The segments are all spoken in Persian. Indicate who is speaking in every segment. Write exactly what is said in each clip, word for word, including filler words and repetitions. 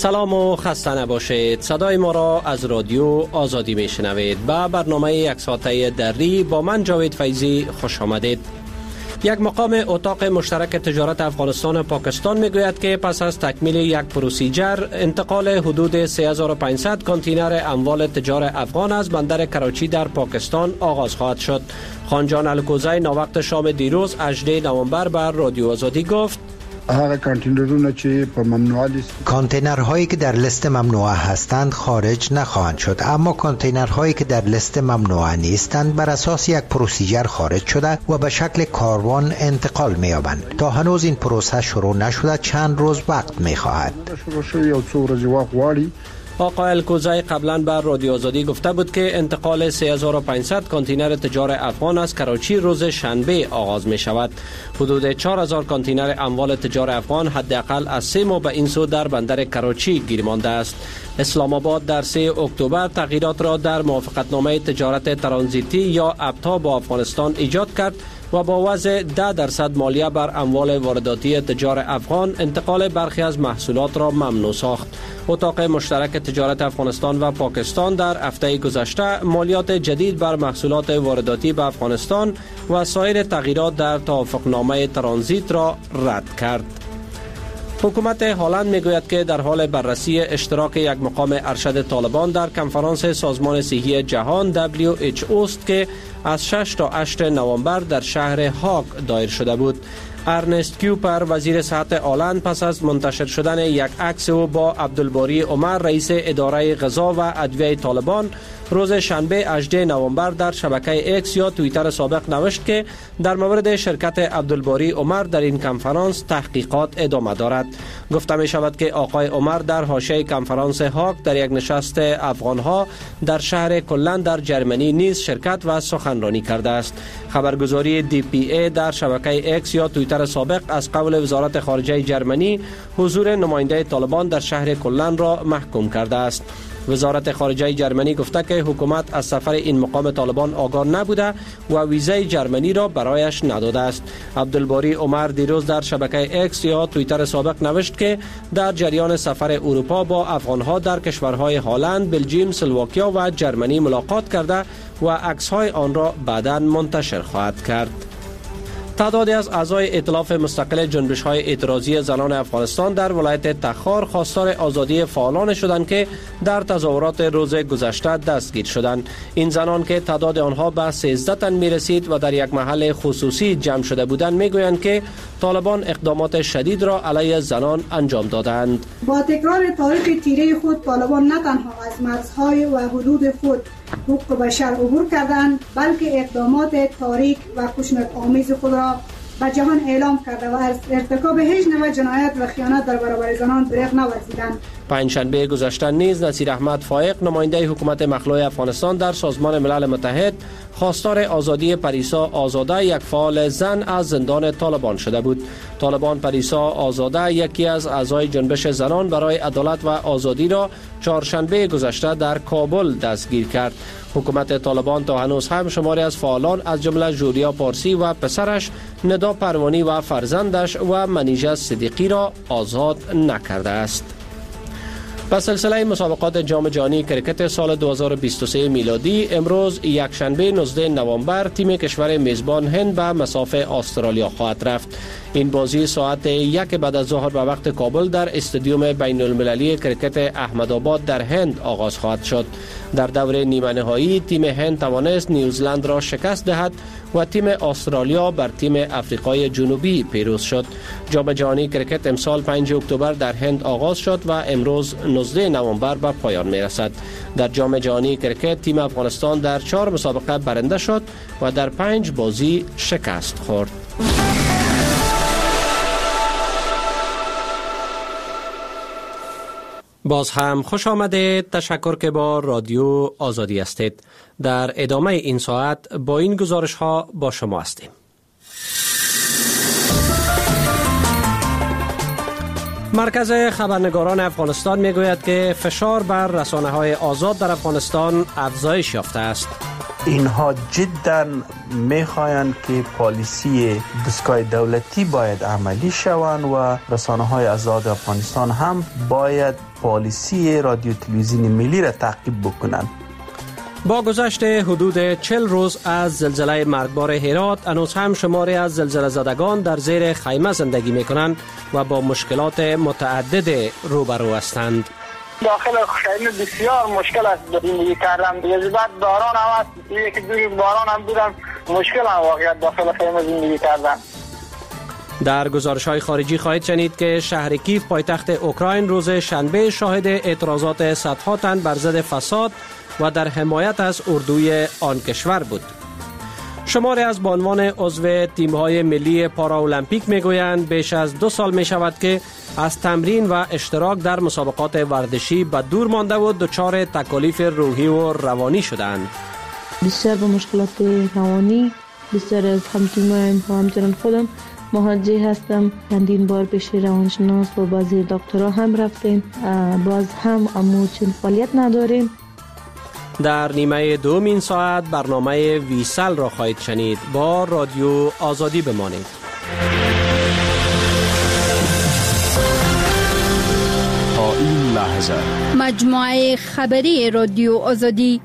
Speaker 1: سلام و خسته نباشید. صدای ما را از رادیو آزادی میشنوید. به برنامه یک ساعته دری با من جاوید فیضی خوش آمدید. یک مقام اتاق مشترک تجارت افغانستان و پاکستان میگوید که پس از تکمیل یک پروسیجر انتقال حدود سه هزار و پانصد کانتینر اموال تجار افغان از بندر کراچی در پاکستان آغاز خواهد شد. خانجان الکوزی ناوقت شام دیروز هجدهم نوامبر بر رادیو آزادی گفت
Speaker 2: هغه کانتینرونه چې په ممنوعه لیست
Speaker 3: کانتینرهایی که در لیست ممنوعه هستند خارج نخواهند شد، اما کانتینرهایی که در لیست ممنوعه نیستند بر اساس یک پروسیجر خارج شده و به شکل کاروان انتقال می‌یابند. تا هنوز این پروسه شروع نشده چند روز وقت می‌خواهد.
Speaker 2: شروع شوی او څو ورځې وخت غواړي.
Speaker 1: آقای الکوزی قبلا بر رادیو آزادی گفته بود که انتقال سه هزار و پانصد کانتینر تجار افغان از کراچی روز شنبه آغاز می شود. حدود چهار هزار کانتینر اموال تجار افغان حداقل از سه ماه به این سو در بندر کراچی گیر مانده است. اسلام آباد در سه اکتبر تغییرات را در موافقتنامه تجارت ترانزیتی یا ابتا با افغانستان ایجاد کرد و با وضع ده درصد مالیه بر اموال وارداتی تجار افغان انتقال برخی از محصولات را ممنوع ساخت. اتاق مشترک تجارت افغانستان و پاکستان در هفته گذشته مالیات جدید بر محصولات وارداتی به افغانستان و سایر تغییرات در توافقنامه ترانزیت را رد کرد. حکومت هلند میگوید که در حال بررسی اشتراک یک مقام ارشد طالبان در کنفرانس سازمان صحی جهان دبلیو اچ او است که از شش تا هشت نوامبر در شهر هاگ دایر شده بود. ارنست کیوپر وزیر صحت هلند پس از منتشر شدن یک عکس او با عبدالباری عمر رئیس اداره غذا و ادویه طالبان روز شنبه هجدهم نوامبر در شبکه اکس یا توییتر سابق نوشت که در مورد شرکت عبدالباری عمر در این کنفرانس تحقیقات ادامه دارد. گفته می شود که آقای عمر در حاشیه کنفرانس هاگ در یک نشست افغانها در شهر کلن در جرمنی نیز شرکت و سخنرانی کرده است. خبرگزاری دی پی ای در شبکه اکس یا توییتر سابق از قول وزارت خارجه جرمنی حضور نماینده طالبان در شهر کلن را محکوم کرده است. وزارت خارجه جرمنی گفته که حکومت از سفر این مقام طالبان آگاه نبوده و ویزای جرمنی را برایش نداده است. عبدالباری عمر دیروز در شبکه اکس یا توییتر سابق نوشت که در جریان سفر اروپا با افغانها در کشورهای هلند، بلژیم، اسلواکیا و جرمنی ملاقات کرده و عکس‌های آن را بعداً منتشر خواهد کرد. تعدادی از اعضای ائتلاف مستقل جنبش‌های اعتراضی زنان افغانستان در ولایت تخار خواستار آزادی فعالان شدند که در تظاهرات روز گذشته دستگیر شدند. این زنان که تعداد آنها به سیزده تن می‌رسید و در یک محل خصوصی جمع شده بودند میگویند که طالبان اقدامات شدید را علیه زنان انجام دادند.
Speaker 4: با تکرار تاریخ تیره خود طالبان نه تنها از مرزهای و حدود خود حقوق بشر عبور کردند، بلکه اقدامات تاریک و خشونت‌آمیز خود را به جهان اعلام کرده و از ارتکاب هیچ نوع جنایت و خیانت در برابر زنان دریغ نورزیدند.
Speaker 1: پنجشنبه گذشته نیز نصیر احمد فائق نماینده حکومت مخلوع افغانستان در سازمان ملل متحد خواستار آزادی پریسا آزاده یک فعال زن از زندان طالبان شده بود. طالبان پریسا آزاده یکی از اعضای جنبش زنان برای عدالت و آزادی را چهارشنبه گذشته در کابل دستگیر کرد. حکومت طالبان تا هنوز هم شماری از فعالان از جمله جوریا پارسی و پسرش ندا پروانی و فرزندش و منیژه صدیقی را آزاد نکرده است. به سلسله مسابقات جام جهانی کرکت سال دو هزار و بیست و سه میلادی امروز یک شنبه نوزدهم نوامبر تیم کشور میزبان هند به مصاف استرالیا خواهد رفت. این بازی ساعت یک بعد از ظهر به وقت کابل در استادیوم بین المللی کرکت احمدآباد در هند آغاز خواهد شد. در دور نیمه نهایی تیم هند توانست نیوزلند را شکست دهد و تیم استرالیا بر تیم افریقای جنوبی پیروز شد. جام جهانی کرکت امسال پنجم اکتبر در هند آغاز شد و امروز نوزدهم نوامبر به پایان می رسد. در جام جهانی کرکت تیم افغانستان در چهار مسابقه برنده شد و در پنج بازی شکست خورد. باز هم خوش آمدید. تشکر که با رادیو آزادی هستید. در ادامه این ساعت با این گزارش ها با شما هستیم. مرکز خبرنگاران افغانستان میگوید که فشار بر رسانه‌های آزاد در افغانستان افزایش یافته است.
Speaker 5: اینها جدا میخواهند که پالیسی دستگاه دولتی باید عملی شوند و رسانه‌های آزاد افغانستان هم باید پالیسی رادیو تلویزیون ملی را تعقیب بکنند.
Speaker 1: با گذشت حدود چهل روز از زلزله مرگبار هرات، هنوز هم شماری از زلزله زدگان در زیر خیمه زندگی می کنند و با مشکلات متعدد روبرو هستند.
Speaker 6: داخل خیمه بسیار مشکل است زندگی کردن. دیگه بعد باران هم هست، یکی دوی باران هم بودن، مشکل هم واقعیت داخل خیمه زندگی کردن.
Speaker 1: در گزارش‌های خارجی خواهید شنید که شهر کیف پایتخت اوکراین روز شنبه شاهد اعتراضات صدها تن بر ضد فساد و در حمایت از اردوی آن کشور بود. شماری از بانوان عضو تیم‌های ملی پاراولمپیک می‌گویند بیش از دو سال می‌شود که از تمرین و اشتراک در مسابقات ورزشی به دور مانده و دچار تکالیف روحی و روانی شدند.
Speaker 7: بسیار به مشکلات روانی، بسیار از همتیمان و همچنان خودم مواجه هستم. چندین بار پیش روانشناس و بعضی دکترها هم رفتیم، باز هم امو چند فعالیت نداریم.
Speaker 1: در نیمه دوم این ساعت برنامه ویسل را خواهید شنید. با رادیو آزادی بمانید.
Speaker 8: تا این لحظه
Speaker 9: مجموعه خبری رادیو آزادی.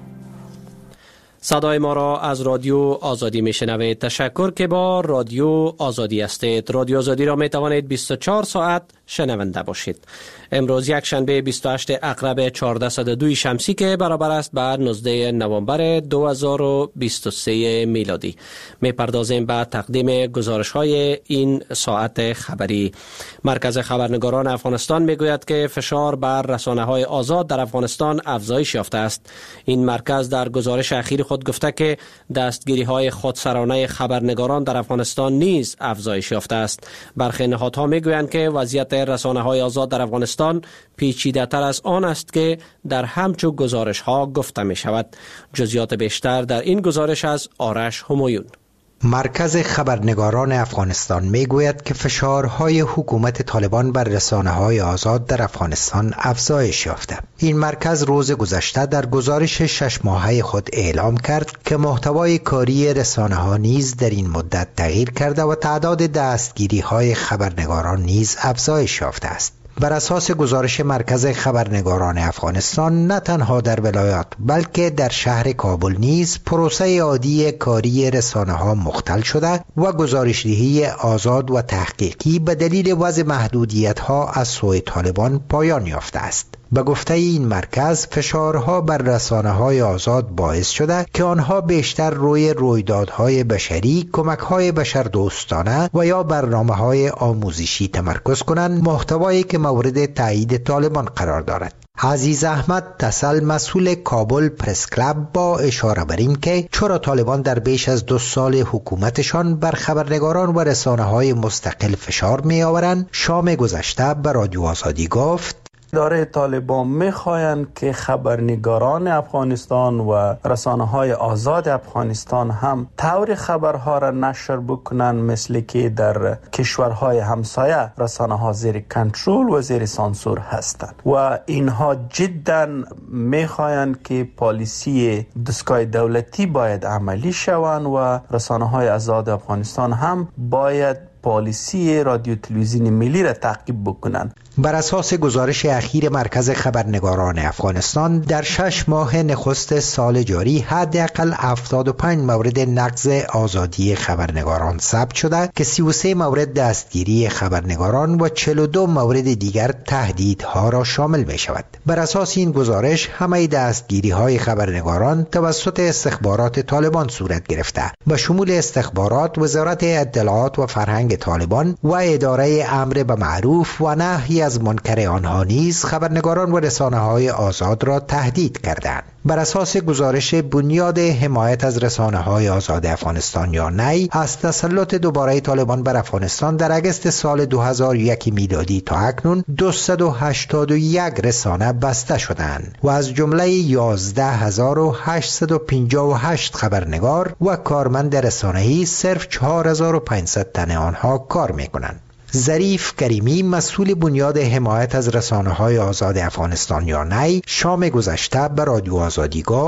Speaker 1: صدای ما را از رادیو آزادی میشنوید. تشکر که با رادیو آزادی هستید. رادیو آزادی را می توانید بیست و چهار ساعت شنونده باشید. امروز یک شنبه بیست و هشتم اکتبر چهارصد و دو شمسی که برابر است به نوزدهم نوامبر دو هزار و بیست و سه میلادی. می پردازیم به تقدیم گزارش های این ساعت خبری. مرکز خبرنگاران افغانستان می گوید که فشار بر رسانه های آزاد در افغانستان افزایش یافته است. این مرکز در گزارش اخیر خود گفته که دستگیری های خودسرانه خبرنگاران در افغانستان نیز افزایش یافته است. برخی نهادها می گویند که وضعیت رسانه های آزاد در افغانستان پیچیده تر از آن است که در همچون گزارش ها گفته می شود. جزئیات بیشتر در این گزارش از آرش همایون.
Speaker 3: مرکز خبرنگاران افغانستان می گوید که فشارهای حکومت طالبان بر رسانه‌های آزاد در افغانستان افزایش یافته. این مرکز روز گذشته در گزارش شش ماهه خود اعلام کرد که محتوای کاری رسانه‌ها نیز در این مدت تغییر کرده و تعداد دستگیری‌های خبرنگاران نیز افزایش یافته است. بر اساس گزارش مرکز خبرنگاران افغانستان، نه تنها در ولایات بلکه در شهر کابل نیز پروسه عادی کاری رسانه‌ها مختل شده و گزارش‌دهی آزاد و تحقیقی به دلیل وضع محدودیت‌ها از سوی طالبان پایان یافته است. به گفته این مرکز، فشارها بر رسانه‌های آزاد باعث شده که آنها بیشتر روی رویدادهای بشری، کمک‌های بشردوستانه و یا برنامه‌های آموزشی تمرکز کنند، محتوایی که مورد تایید طالبان قرار دارد. عزیز احمد تسل، مسئول کابل پرس کلاب، با اشاره بر این که چرا طالبان در بیش از دو سال حکومتشان بر خبرنگاران و رسانه‌های مستقل فشار می‌آورند، شام گذشته به رادیو آزادی گفت:
Speaker 5: اداره طالبان میخواهند که خبرنگاران افغانستان و رسانه‌های آزاد افغانستان هم طور خبرها را نشر بکنند، مثل که در کشورهای همسایه رسانه‌ها زیر کنترل و زیر سانسور هستند و اینها جدا میخواهند که پالیسی دستگاه دولتی باید عملی شوند و رسانه‌های آزاد افغانستان هم باید پالیسی رادیو تلویزیون ملی را تعقیب بکنند.
Speaker 3: بر اساس گزارش اخیر مرکز خبرنگاران افغانستان، در شش ماه نخست سال جاری حداقل هفتاد و پنج مورد نقض آزادی خبرنگاران ثبت شده که سی و سه مورد دستگیری خبرنگاران و چهل و دو مورد دیگر تهدیدها را شامل می شود. بر اساس این گزارش، همه دستگیری های خبرنگاران توسط استخبارات طالبان صورت گرفته، به شمول استخبارات، وزارت اطلاعات و فرهنگ طالبان و اداره امر به معروف و نهی از منکر آنها نیز خبرنگاران و رسانه‌های آزاد را تهدید کردند. بر اساس گزارش بنیاد حمایت از رسانه‌های آزاد افغانستان یا نی، از تسلط دوباره طالبان بر افغانستان در اگست سال دو هزار و یک میلادی تا اکنون دویست و هشتاد و یک رسانه بسته شدند و از جمله یازده هزار و هشتصد و پنجاه و هشت خبرنگار و کارمند رسانه‌ای صرف چهار هزار و پانصد تن آنها کار می‌کنند. ظریف کریمی، مسئول بنیاد حمایت از رسانه‌های آزاد افغانستان یا نی، شام گذشته به رادیو آزادی گفت: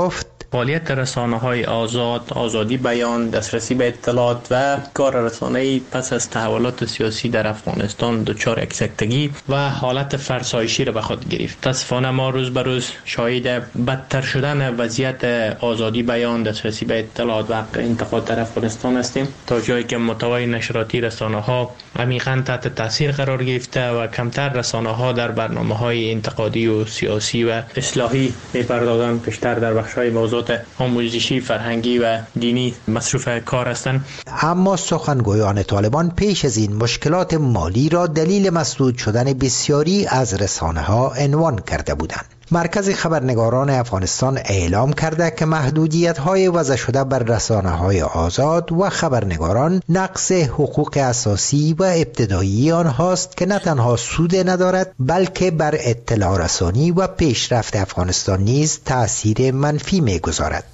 Speaker 10: فعالیت رسانه‌های آزاد، آزادی بیان، دسترسی به اطلاعات و کار رسانه‌ای پس از تحولات سیاسی در افغانستان دچار یک سکتگی و حالت فرسایشی را به خود گرفت. متاسفانه ما روز به روز شاهد بدتر شدن وضعیت آزادی بیان، دسترسی به اطلاعات و حق انتقاد در افغانستان هستیم، تا جایی که محتوای نشراتی رسانه‌ها عمیقاً تحت تاثیر قرار گرفته و کمتر رسانه‌ها در برنامه‌های انتقادی و سیاسی و اصلاحی می‌پردازند، بیشتر در بخش‌های موضوعات آموزشی، فرهنگی و دینی مصروف کار هستند.
Speaker 3: اما سخنگویان طالبان پیش از این مشکلات مالی را دلیل مسدود شدن بسیاری از رسانه‌ها عنوان کرده بودند. مرکز خبرنگاران افغانستان اعلام کرده که محدودیت‌های وضع شده بر رسانه‌های آزاد و خبرنگاران نقض حقوق اساسی و ابتدایی آنهاست که نه تنها سود ندارد بلکه بر اطلاع رسانی و پیشرفت افغانستان نیز تأثیر منفی می‌گذارد.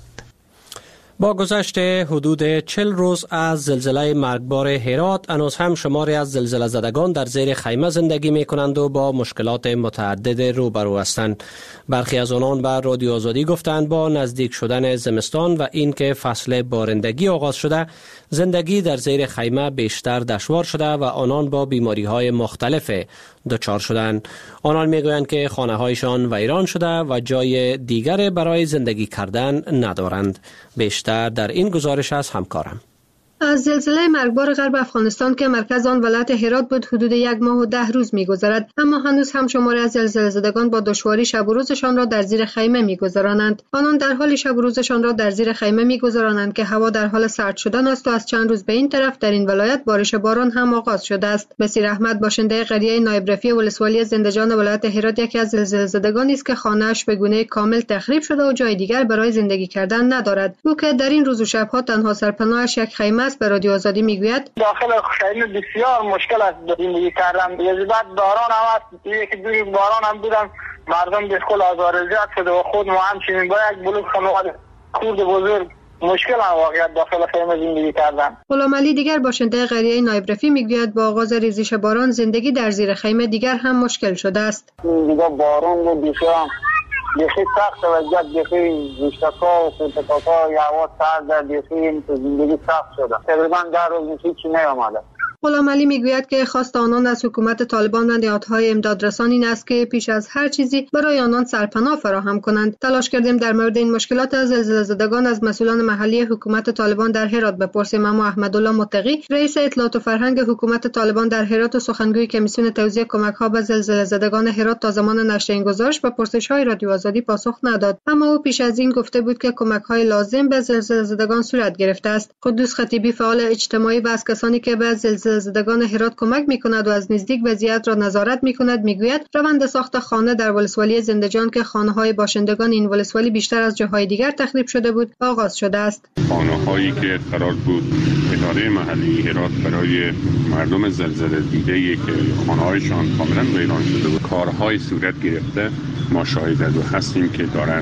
Speaker 1: با گذشت حدود چهل روز از زلزله مرگبار هرات، هنوز هم شماری از زلزله زدگان در زیر خیمه زندگی می کنند و با مشکلات متعدد روبرو هستند. برخی از آنان به رادیو آزادی گفتند با نزدیک شدن زمستان و اینکه فصل بارندگی آغاز شده، زندگی در زیر خیمه بیشتر دشوار شده و آنان با بیماری های مختلف دچار شدند. آنان میگویند که خانه هایشان ویران شده و جای دیگر برای زندگی کردن ندارند. بیشتر در این گزارش از همکارم.
Speaker 11: از زلزله مرگبار غرب افغانستان که مرکز آن ولایت هرات بود حدود یک ماه و ده روز می‌گذرد، اما هنوز هم شماری از زلزله زدگان با دشواری شب و روزشان را در زیر خیمه می‌گذرانند. آنان در حال شب و روزشان را در زیر خیمه می‌گذرانند که هوا در حال سرد شدن است و از چند روز به این طرف در این ولایت بارش باران هم آغاز شده است. بصیر احمد باشنده قریه نایب رفیع ولسوالی زندجان ولایت هرات یکی از زلزله زدگانی است که خانه‌اش به گونه کامل تخریب شده و جای دیگر برای زندگی کردن ندارد. او که در این روز و شب‌ها تنها سرپناهش یک خیمه است، به رادیو آزادی میگوید
Speaker 6: داخل خیمه بسیار مشکل است زندگی کردن. یه بعد باران هم است، یکی دوی باران هم بودن، مردم بسیار آزارزیاد شده و خود ما همچنین با یک بلوک خانواده کورد بزرگ مشکل هم واقعیت داخل خیمه زندگی کردن.
Speaker 11: غلام علی دیگر باشنده قریه نایب رفیع میگوید با آغاز ریزش باران زندگی در زیر خیمه دیگر هم مشکل شده است.
Speaker 6: دیگه باران و بسیار بیخی سخت وضعیت، بیخی گوشتکا و خودتکا یا هوا سرد، بیخی زندگی سخت شده. تقریبا در روز هیچی نیامده.
Speaker 11: غلام علی میگوید که خواست آنان از حکومت طالبان و نهادهای امدادرسان این است که پیش از هر چیزی برای آنان سرپناه فراهم کنند. تلاش کردیم در مورد این مشکلات از زلزله زدگان از مسئولان محلی حکومت طالبان در هرات بپرسیم، اما احمدالله متقی رئیس اطلاعات و فرهنگ حکومت طالبان در هرات و سخنگوی کمیسیون توزیع کمک‌ها به زلزله زدگان هرات تا زمان نشر این گزارش به پرسش‌های رادیو آزادی پاسخ نداد. اما او پیش از این گفته بود که کمک‌های لازم به زلزله زدگان صورت گرفته است. قدوس خطیبی فعال اجتماعی و از کسانی که به زلزله زدگان هرات کمک می‌کند و از نزدیک وضعیت را نظارت می‌کند میگوید روند ساخت خانه در ولسوالی زندجان که خانه‌های باشندگان این ولسوالی بیشتر از جاهای دیگر تخریب شده بود آغاز شده است.
Speaker 12: خانه‌هایی که قرار بود اداره محلی هرات برای مردم زلزله دیده‌ای که خانه‌هایشان کاملا ویران شده بود کارهای صورت گرفته، ما شاهد و هستیم که دارن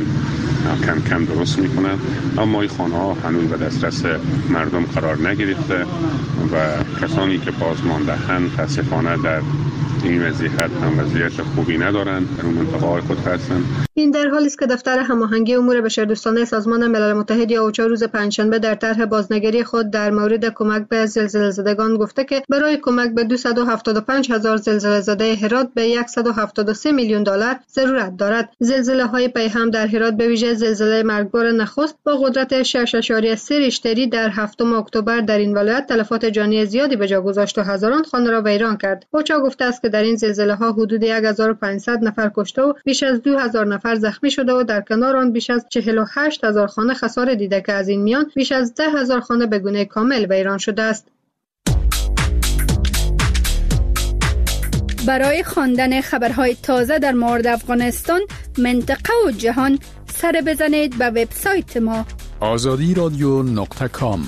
Speaker 12: کم کم درست میکنن، اما این خانه‌ها هنوز به دسترس مردم قرار نگرفته و کسانی که بازمانده‌اند متاسفانه در این وضعیت هم وضعیت خوبی ندارند، در اون منطقه‌های خود هستند.
Speaker 11: این در حالی است که دفتر هماهنگی امور بشردوستانه سازمان ملل متحد یا اوچا روز پنجشنبه در طرح بازنگری خود در مورد کمک به زلزله زدگان گفته که برای کمک به دویست و هفتاد و پنج هزار زلزله زده هرات به صد و هفتاد و سه میلیون دلار ضرورت دارد. زلزله‌های پیهم در هرات به ویژه زلزله مرگبار نخست با قدرت شش اشاریه سه ریشتری در هفتم اکتبر در این ولایت تلفات جانی زیادی به جا گذاشت و هزاران خانه را ویران کرد. اوچا گفته است که در این زلزله‌ها حدود هزار و پانصد نفر کشته و بیش از دو هزار نفر زخمی شده و در کنار آن بیش از چهل و هشت هزار خانه خسارت دیده که از این میان بیش از ده هزار خانه به گونه کامل ویران شده است.
Speaker 9: برای خواندن خبرهای تازه در مورد افغانستان، منطقه و جهان سر بزنید به وبسایت ما
Speaker 8: آزادی رادیو نقطه کام.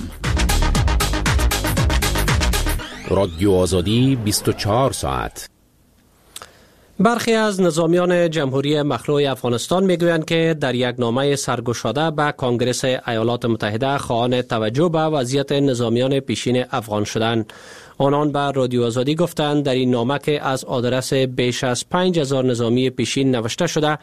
Speaker 13: رادیو آزادی بیست و چهار ساعت.
Speaker 1: برخی از نظامیان جمهوری مخلوع افغانستان میگویند که در یک نامه سرگشاده به کنگره ایالات متحده خواهان توجه به وضعیت نظامیان پیشین افغان شدند. آنان به رادیو آزادی گفتند در این نامه که از آدرس بیش از پنج هزار نظامی پیشین نوشته شده،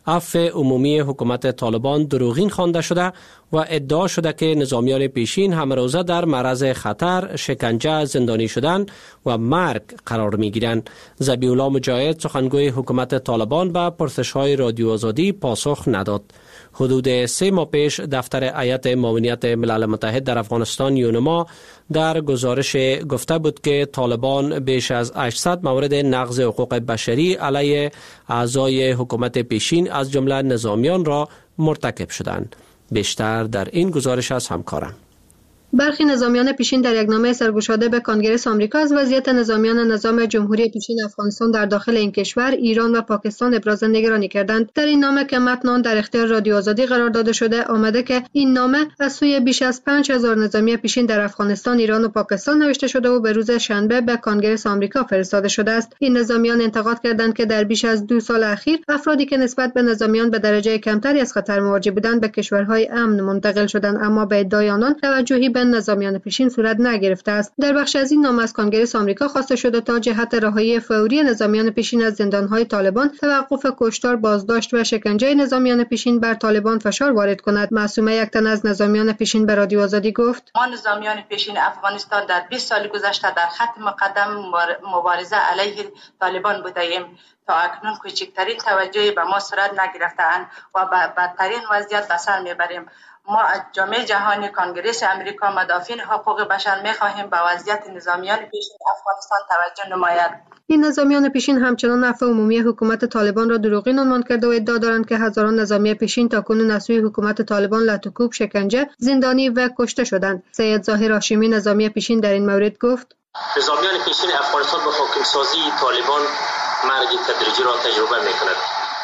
Speaker 1: عفو عمومی حکومت طالبان دروغین خوانده شده و ادعا شده که نظامیان پیشین همروزه در معرض خطر، شکنجه، زندانی شدن و مرگ قرار می گیرند. ذبیح الله مجاهد سخنگوی حکومت طالبان به پرسش‌های رادیو آزادی پاسخ نداد. حدود سه ماه پیش دفتر هیئت معاونیت ملل متحد در افغانستان یونما در گزارش گفته بود که طالبان بیش از هشتصد مورد نقض حقوق بشری علیه اعضای حکومت پیشین از جمله نظامیان را مرتکب شدند. بیشتر در این گزارش از همکارم.
Speaker 11: برخی نظامیان پیشین در یک نامه سرگشاده به کنگره آمریکا از وضعیت نظامیان نظام جمهوری پیشین افغانستان در داخل این کشور، ایران و پاکستان ابراز نگرانی کردند. در این نامه که متن آن در اختیار رادیو آزادی قرار داده شده، آمده که این نامه از سوی بیش از پنج هزار نظامی پیشین در افغانستان، ایران و پاکستان نوشته شده و به روز شنبه به کنگره آمریکا فرستاده شده است. این نظامیان انتقاد کردند که در بیش از دو سال اخیر افرادی که نسبت به نظامیان به درجه کمتری از خطر مواجه بودند به کشورهای امن منتقل شدند، اما به ادعای آنان توجهی به نظامیان پیشین صورت نگرفته است. در بخش از این نامه از کنگره آمریکا خواسته شده تا جهت رهایی فوری نظامیان پیشین از زندانهای طالبان، توقف کشتار، بازداشت و شکنجه نظامیان پیشین بر طالبان فشار وارد کند. معصومه یک تن از نظامیان پیشین به رادیو آزادی گفت:
Speaker 14: ما نظامیان پیشین افغانستان در بیست سال گذشته در خط مقدم مبارزه علیه طالبان بودیم. تا اکنون کوچکترین توجهی به ما صورت نگرفته‌اند و به بدترین وضعیت به سر میبریم. ما از جامعه جهانی، کنگره امریکا، مدافعین حقوق بشر می‌خواهیم به وضعیت نظامیان پیشین افغانستان توجه نماید.
Speaker 11: این نظامیان پیشین همچنان عفو عمومی حکومت طالبان را دروغین عنوان کرده و ادعا دارند که هزاران نظامی پیشین تاکنون از سوی حکومت طالبان لطوکوب، شکنجه، زندانی و کشته شدند. سید ظاهر هاشمی نظامی پیشین در این مورد گفت:
Speaker 15: نظامیان پیشین افغانستان با حاکمسازی طالبان مرگ تدریجی را تجربه می‌کند.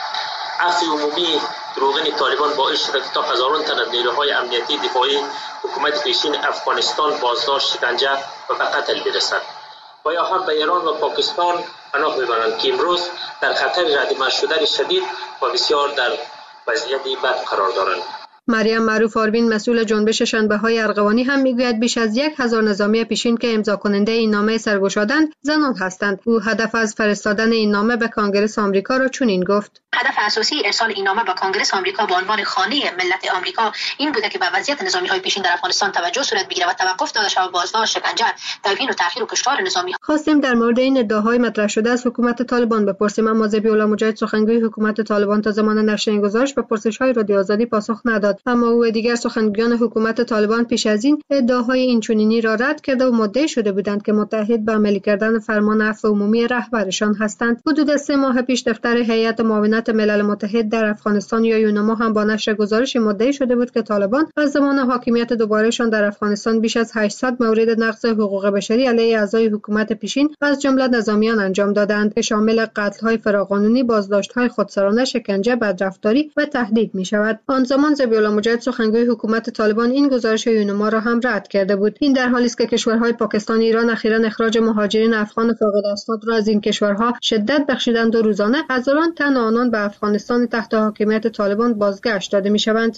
Speaker 15: عفو عمومی دروغین طالبان باعث شده که تا هزاران تن از نیروهای امنیتی دفاعی حکومت پیشین افغانستان بازداشت، شکنجه و به قتل برسد و یا هم به ایران و پاکستان پناه ببرند که امروز در خطر ردیمه شدن شدید و بسیار در وضعیت بد قرار دارند.
Speaker 11: مریم معروف آروین مسئول جنبش شنبه‌های ارغوانی هم میگوید بیش از یک هزار نظامی پیشین که امضا کننده این نامه سرگشادند زنان هستند. او هدف از فرستادن این نامه به کنگره آمریکا را چنین گفت:
Speaker 16: هدف اساسی ارسال این نامه به کنگره آمریکا به عنوان خانه ملت آمریکا این بوده که به وضعیت نظامی‌های پیشین در افغانستان توجه صورت بگیرد و توقف داده شود بازداشت، شکنجه، توهین و تأخیر و کشتار نظامی.
Speaker 11: خواستیم در مورد این ادعاهای مطرح شده از حکومت طالبان بپرسیم، اما ذبیح الله مجاهد سخنگوی حکومت طالبان تا زمان نشر این گزارش به پرسش‌های رادیو آزادی پاسخ نداد. اما او و دیگر سخنگویان حکومت طالبان پیش از این ادعاهای اینچنینی را رد کرده و مدعی شده بودند که متحد به عملی کردن فرمان عفو عمومی رهبرشان هستند. حدود سه ماه پیش دفتر هیئت معاونت ملل متحد در افغانستان یا یونما هم با نشر گزارشی مدعی شده بود که طالبان از زمان حاکمیت دوبارهشان در افغانستان بیش از هشتصد مورد نقض حقوق بشری علیه اعضای حکومت پیشین از جمله نظامیان انجام دادند که شامل قتل‌های فراقانونی، بازداشت‌های خودسرانه، شکنجه، بدرفتاری و تهدید می‌شود. آن زمان ذبیح الله مجاهد سخنگوی حکومت طالبان این گزارش یونما را هم رد کرده بود. این در حالی است که کشورهای پاکستان، ایران اخیراً اخراج مهاجرین افغان فاقد اسناد را از این کشورها شدت بخشیدند و روزانه هزاران تن آنان به افغانستان تحت حاکمیت طالبان بازگشت داده می‌شوند.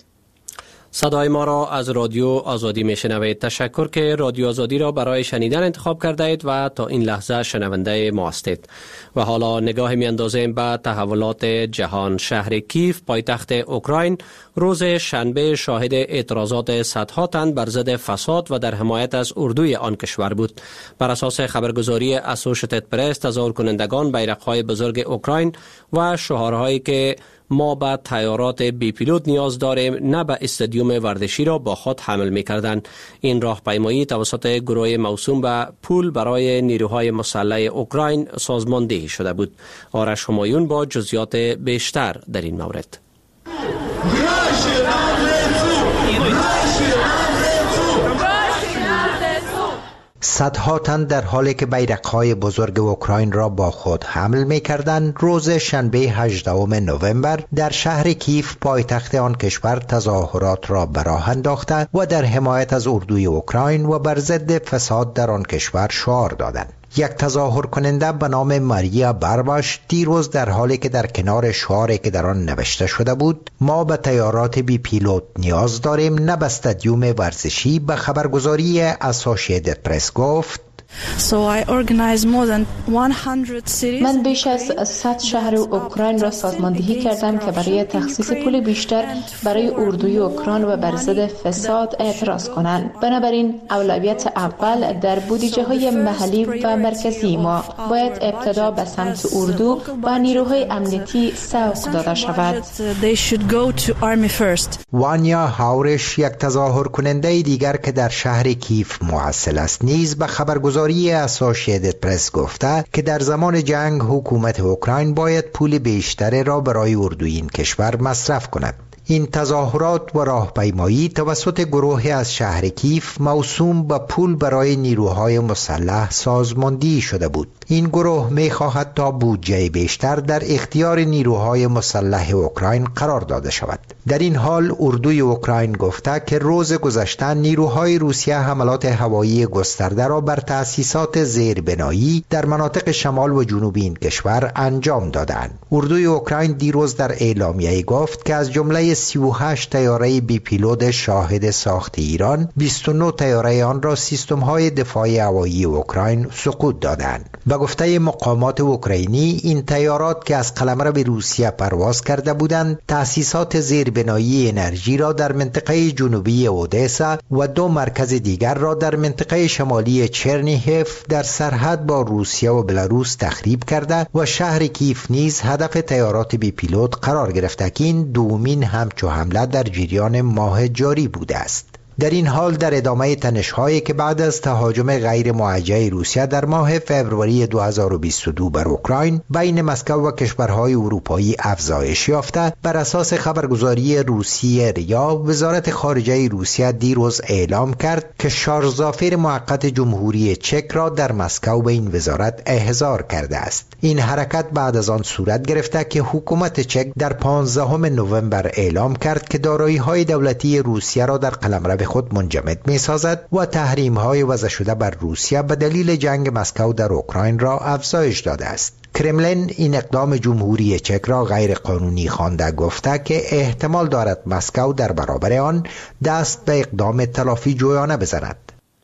Speaker 1: صدای ما را از رادیو آزادی میشنوید. تشکر که رادیو آزادی را برای شنیدن انتخاب کرده اید و تا این لحظه شنونده ما هستید. و حالا نگاه میاندازیم به تحولات جهان. شهر کیف پایتخت اوکراین روز شنبه شاهد اعتراضات صدها تن بر ضد فساد و در حمایت از اردوی آن کشور بود. بر اساس خبرگزاری اسوشیتد پرس، تظاهر کنندگان بیرق‌های بزرگ اوکراین و شعارهایی که ما به تیارات بی پیلوت نیاز داریم نه به استادیوم ورزشی را با خود حمل می کردند. این راهپیمایی توسط گروه موسوم به پول برای نیروهای مسلح اوکراین سازماندهی شده بود. آرش همایون با جزئیات بیشتر در این مورد.
Speaker 3: صدها تن در حالی که بیرق‌های بزرگ اوکراین را با خود حمل می‌کردند، روز شنبه هجدهم نوامبر در شهر کیف پایتخت آن کشور تظاهرات را به راه انداختند و در حمایت از اردوی اوکراین و بر ضد فساد در آن کشور شعار دادند. یک تظاهر کننده به نام ماریا برباش دیروز در حالی که در کنار شعاری که در آن نوشته شده بود ما به تیارات بی پیلوت نیاز داریم نه به استادیوم ورزشی به خبرگزاری اسوشیتد پرس گفت:
Speaker 17: من بیش از صد شهر اوکراین را سازماندهی کردم که برای تخصیص پول بیشتر برای اردوی اوکراین و بر ضد فساد اعتراض کنند. بنابراین اولویت اول در بودجه های محلی و مرکزی ما باید ابتدا به سمت اردو و نیروهای امنیتی سوق داده شود.
Speaker 3: وانیا هاورش، یک تظاهر کننده دیگر که در شهر کیف محصل است، نیز به خبرگزاری اسوسییتد پرس گفته که در زمان جنگ حکومت اوکراین باید پول بیشتری را برای اردوی این کشور مصرف کند. این تظاهرات و راهپیمایی توسط گروهی از شهر کیف موسوم به پول برای نیروهای مسلح سازماندهی شده بود. این گروه می خواهد تا بودجه بیشتر در اختیار نیروهای مسلح اوکراین قرار داده شود. در این حال اردوی اوکراین گفته که روز گذشته نیروهای روسیه حملات هوایی گسترده را بر تأسیسات زیربنایی در مناطق شمال و جنوب این کشور انجام دادند. اردوی اوکراین دیروز در اعلامیه گفت که از جمله سی و هشت طیاره بی پیلوت شاهد ساخت ایران، بیست و نه طیاره آن را سیستم‌های دفاعی هوایی اوکراین سقوط دادند. به گفته مقامات اوکراینی، این طیارات که از قلمرو به روسیه پرواز کرده بودند، تأسیسات زیربنایی انرژی را در منطقه جنوبی اودسا و دو مرکز دیگر را در منطقه شمالی چرنیهف در سرحد با روسیه و بلاروس تخریب کرده و شهر کیف نیز هدف طیارات بی پیلوت قرار گرفته که این دومین همچو حمله در جریان ماه جاری بوده است. در این حال در ادامه تنش‌هایی که بعد از تهاجم غیر موجه روسیه در ماه فوریه دو هزار و بیست و دو بر اوکراین بین مسکو و کشورهای اروپایی افزایش یافته، بر اساس خبرگزاری روسیه ریا، وزارت خارجه روسیه دیروز اعلام کرد که شارژزافیر موقت جمهوری چک را در مسکو به این وزارت احضار کرده است. این حرکت بعد از آن صورت گرفته که حکومت چک در پانزدهم نوامبر اعلام کرد که دارایی‌های دولتی روسیه را در قلمرو خود منجمد می سازد و تحریم های وضع شده بر روسیه به دلیل جنگ مسکو در اوکراین را افزایش داده است. کرملین این اقدام جمهوری چک را غیر قانونی خوانده، گفته که احتمال دارد مسکو در برابر آن دست به اقدام تلافی جویانه بزند.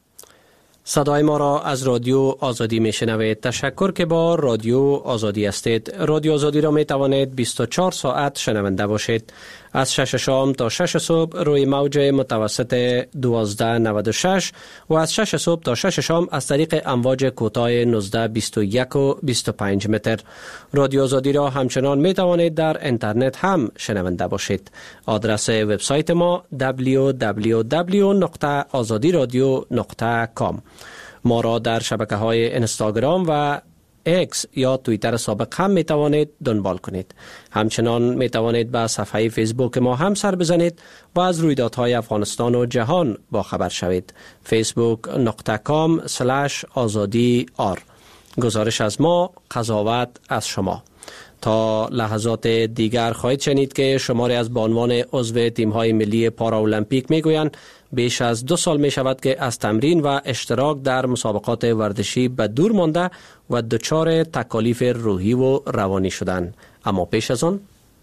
Speaker 1: صدای ما را از رادیو آزادی می شنوید. تشکر که با رادیو آزادی هستید. رادیو آزادی را می توانید بیست و چهار ساعت شنونده باشید. از شش شام تا شش صبح روی موج متوسط دوازده نود و شش و از شش صبح تا شش شام از طریق امواج کوتاه نوزده بیست و یک و بیست و پنج متر. رادیو آزادی را همچنان می توانید در اینترنت هم شنونده باشید. آدرس وبسایت ما دبلیو دبلیو دبلیو نقطه آزادی رادیو نقطه کام. ما را در شبکه های اینستاگرام و ایکس یا توییتر سابق هم می توانید دنبال کنید. همچنان می توانید به صفحه فیسبوک ما هم سر بزنید و از رویدادهای افغانستان و جهان با خبر شوید. فیسبوک نقطه کام سلش آزادی آر. گزارش از ما، قضاوت از شما. تا لحظات دیگر خواهید شنید که شماری از بانوان عضو تیم‌های ملی پاراولمپیک میگویند بیش از دو سال می شود که از تمرین و اشتراک در مسابقات ورزشی به دور مانده و دچار تکالیف روحی و روانی شدند. اما پیش از آن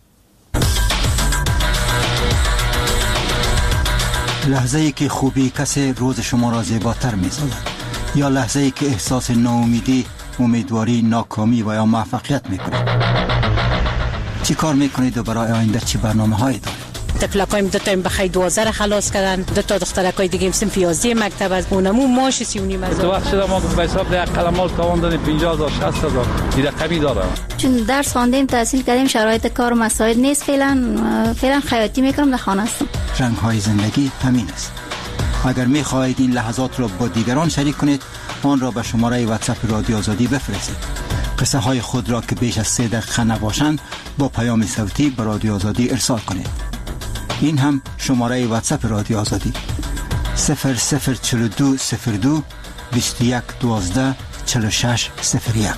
Speaker 18: لحظه ای که خوبی کسی روز شما را زیباتر می سازد، یا لحظه ای که احساس ناامیدی، امیدواری، ناکامی و یا موفقیت می کنید. چی کار می کنید و برای آینده چی برنامه هایی دارید؟
Speaker 19: تفلکایم دو تا بخیر دوازده را خلاص کردن، دو تا دخترکای دیگه سن پیازده مکتب از اونمو ماش سی و نیم هزار.
Speaker 20: تو وقت شده ما به حساب ده قلمال تاوان دادیم پنجاه هزار شصت هزار دیگه کمی داره.
Speaker 21: چون درس خواندیم تحصیل کردیم شرایط کار و مساعد نیست، فعلا فعلا خیاطی میکنم در خانه هستم.
Speaker 18: رنگ های زندگی همین است. اگر می خواهید این لحظات را با دیگران شریک کنید، آن را به شماره واتساپ رادیو آزادی بفرستید. قصه های خود را که بیش از سه دقیقه نباشند با پیام صوتی به رادیو آزادی ارسال کنید. این هم شماره واتساپ رادیو آزادی صفر صفر چهل و دو صفر دو بیست و یک دوازده چهل و شش صفر یک.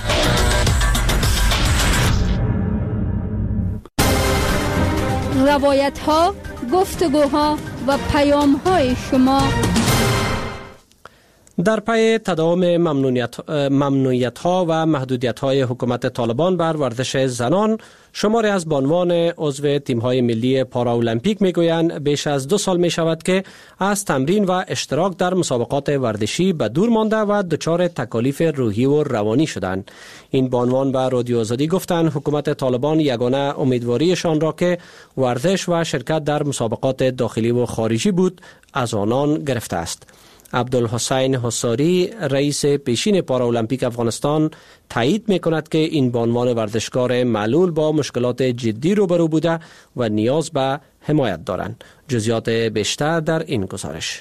Speaker 9: روایت ها، گفتگوها و پیام های شما.
Speaker 1: در پی تداوم ممنوعیت ممنوعیت ها و محدودیت های حکومت طالبان بر ورزش زنان، شماری از بانوان عضو تیم های ملی پاراولمپیک میگویند بیش از دو سال می شود که از تمرین و اشتراک در مسابقات ورزشی به دور مانده و دچار تکالیف روحی و روانی شدند. این بانوان به رادیو آزادی گفتند حکومت طالبان یگانه امیدواریشان را که ورزش و شرکت در مسابقات داخلی و خارجی بود از آنان گرفته است. عبدالحسین حصاری رئیس پیشین پاراولمپیک افغانستان تایید می کند که این بانوان ورزشکار معلول با مشکلات جدی روبرو بوده و نیاز به حمایت دارند. جزئیات بیشتر در این گزارش.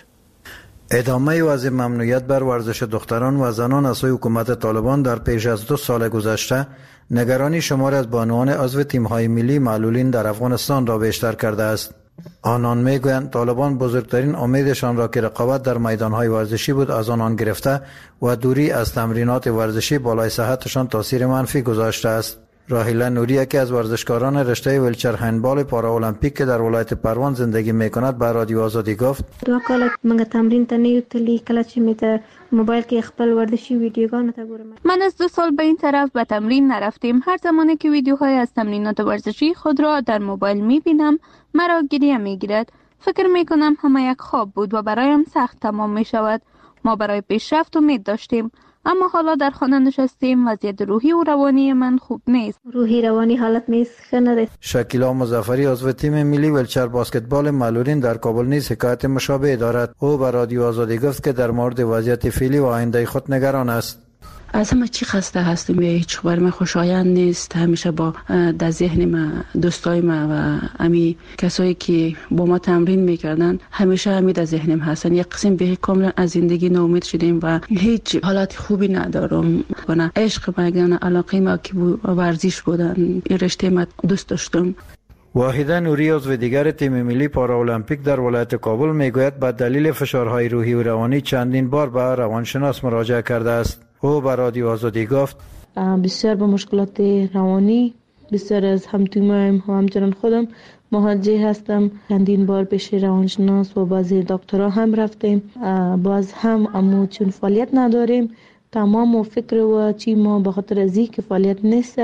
Speaker 2: ادامه وضع ممنوعیت بر ورزش دختران و زنان از سوی حکومت طالبان در پیش از دو سال گذشته نگرانی شمار از بانوان عضو تیم‌های ملی معلولین در افغانستان را بیشتر کرده است. آنان میگویند طالبان بزرگترین امیدشان را که رقابت در میدانهای ورزشی بود از آنان گرفته و دوری از تمرینات ورزشی بالای صحتشان تاثیر منفی گذاشته است. راهیله نوری یکی از ورزشکاران رشته ویلچر هندبال پاراولمپیک که در ولایت پروان زندگی میکند به رادیو آزادی گفت
Speaker 22: دو کال منګه تمرین ته نه یوتلی کله چې می ته موبایل کې خپل ورزشي ویډیوګانو ته ګورم.
Speaker 23: من از دو سال به این طرف به تمرین نرفتیم. هر زمانی که ویدیوهای از تمرینات ورزشی خود را در موبایل میبینم مرا گریه میگیرد. فکر میکنم همه یک خواب بود و برایم سخت تمام میشود. ما برای پیشرفت امید داشتیم، اما حالا در خانه نشستیم. وضعیت روحی و روانی من خوب نیست.
Speaker 22: روحی روانی حالت نیست خنده.
Speaker 2: شکیلا مظفری عضو تیم ملی ویلچر بسکتبال معلولین در کابل نیز حکایت مشابه دارد. او به رادیو آزادی گفت که در مورد وضعیت فعلی و آینده خود نگران است.
Speaker 24: از همه چی خسته هستیم، هیچ بر من خوشایند نیست. همیشه با در ذهن ما دوستای ما و امی کسایی که با ما تمرین میکردن همیشه همی در ذهنم هستن. یک قسم به کاملا از زندگی ناامید شدیم و هیچ حالت خوبی ندارم. نه عشق ما، علاقه ما که ورزش بودن، این رشته ما دوست داشتم.
Speaker 2: واحده نوری عضو دیگر تیم ملی پاراولمپیک در ولایت کابل میگوید به دلیل فشارهای روحی و روانی چندین بار به روانشناس مراجعه کرده است. او به رادیو آزادی گفت
Speaker 7: بسیار با مشکلات روانی، بسیار از همتیمایم و همچنان خودم مواجه هستم. چندین بار پیش روانشناس و بعضی دکترها هم رفتیم، باز هم اما چون فعالیت نداریم تمام و فکر و چی ما به خاطر از اینکه فعالیت نیست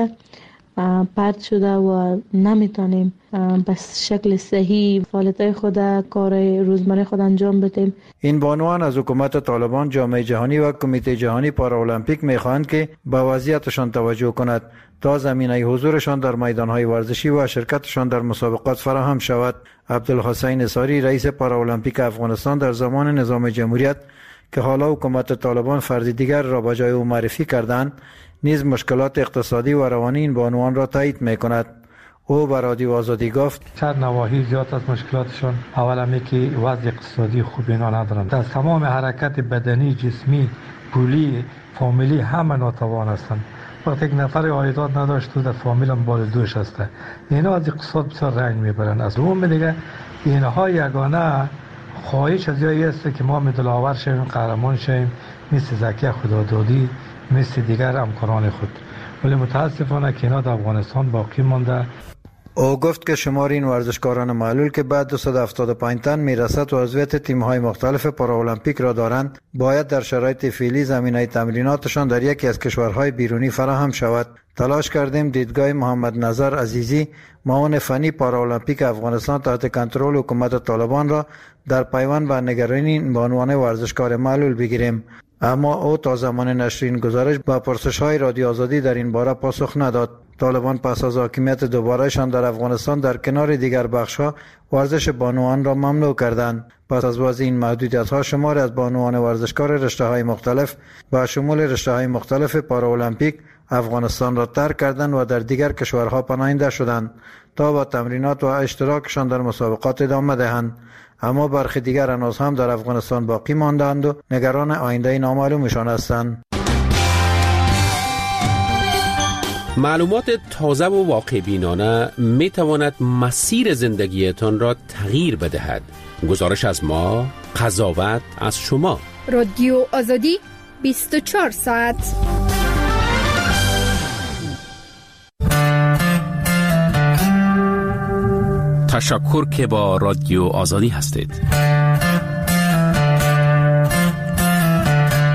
Speaker 7: پرت شده و نمیتونیم بس شکل صحیح فعالیت خود کار روزمره خود انجام بدیم.
Speaker 2: این بانوان از حکومت طالبان، جامعه جهانی و کمیته جهانی پاراولمپیک میخواهند که به وضعیتشان توجه کند تا زمینه حضورشان در میدانهای ورزشی و شرکتشان در مسابقات فراهم شود. عبدالحسین حصاری رئیس پاراولمپیک افغانستان در زمان نظام جمهوریت که حالا حکومت طالبان فرد دیگر را به جای او معرفی کردند نیز مشکلات اقتصادی و روانی این بانوان را تایید میکند. او به رادیو آزادی گفت
Speaker 25: چند نواحی زیاد از مشکلاتشان اولا که وضع اقتصادی خوب اینا ندارند. از تمام حرکت بدنی، جسمی، پولی، فامیلی همه ناتوان هستند. وقتی یک نفر عایدات نداشت در فامیل هم بال دوش هسته. اینا از اقتصاد بسیار رنج میبرند. از اون دیگه اینها یگانه خواهش از جایی است که ما دلاور شویم، قهرمان شویم، مثل زکی خدادادی، مثل دیگر همکاران خود. ولی متاسفانه که اینا در افغانستان باقی مانده.
Speaker 2: او گفت که شمار این ورزشکاران معلول که بعد دویست و هفتاد و پنج تن میرسد و عضویت تیم‌های مختلف پاراولمپیک را دارند باید در شرایط فعلی زمینه تمریناتشان در یکی از کشورهای بیرونی فراهم شود. تلاش کردیم دیدگاه محمد نظر عزیزی، معاون فنی پاراولمپیک افغانستان تحت کنترل حکومت طالبان را در پیوند به نگرانی این بانوان ورزشکار معلول بگیریم، اما او تا زمان نشر این گزارش با پرسش‌های رادیو آزادی در این باره پاسخ نداد. طالبان پس از حاکمیت دوبارهشان در افغانستان در کنار دیگر بخش‌ها ورزش بانوان را ممنوع کردند. پس از وضع این محدودیت‌ها شمار از بانوان ورزشکار رشته‌های مختلف با شمول رشته‌های مختلف پاراولمپیک افغانستان را ترک کردند و در دیگر کشورها پناهنده شدند تا با تمرینات و اشتراکشان در مسابقات ادامه دهند. اما برخی دیگر هنوز هم در افغانستان باقی ماندند و نگران آینده نامعلومشان هستند.
Speaker 13: معلومات تازه و واقع بینانه می تواند مسیر زندگیتان را تغییر بدهد. گزارش از ما، قضاوت از شما.
Speaker 9: رادیو آزادی بیست و چهار ساعت.
Speaker 13: تشکر که با رادیو آزادی هستید.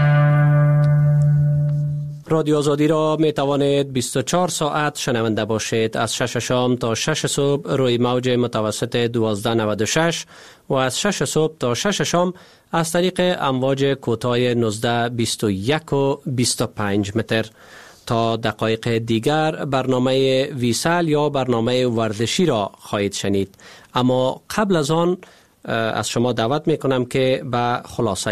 Speaker 1: رادیو آزادی را می توانید بیست و چهار ساعت شنونده باشید. از شش شام تا شش صبح روی موج متوسط دوازده نود و شش و از شش صبح تا شش شام از طریق امواج کوتاه نوزده بیست و یک و بیست و پنج متر. تا دقایق دیگر برنامه ویسال یا برنامه ورزشی را خواهید شنید. اما قبل از آن از شما دعوت می کنم که به خلاصه